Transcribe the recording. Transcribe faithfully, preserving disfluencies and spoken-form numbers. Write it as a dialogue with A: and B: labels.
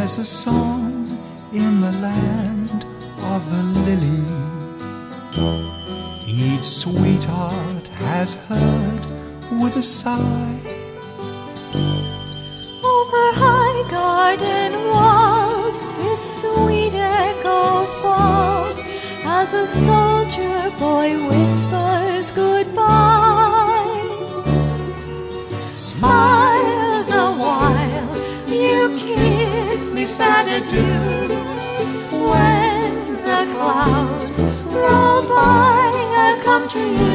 A: There's a song in the land of the lily each sweetheart has heard with a sigh.
B: Over high garden walls this sweet echo falls as a soldier boy whispers goodbye. Smile the while you kiss me sad adieu. When the clouds roll by, I'll come to you.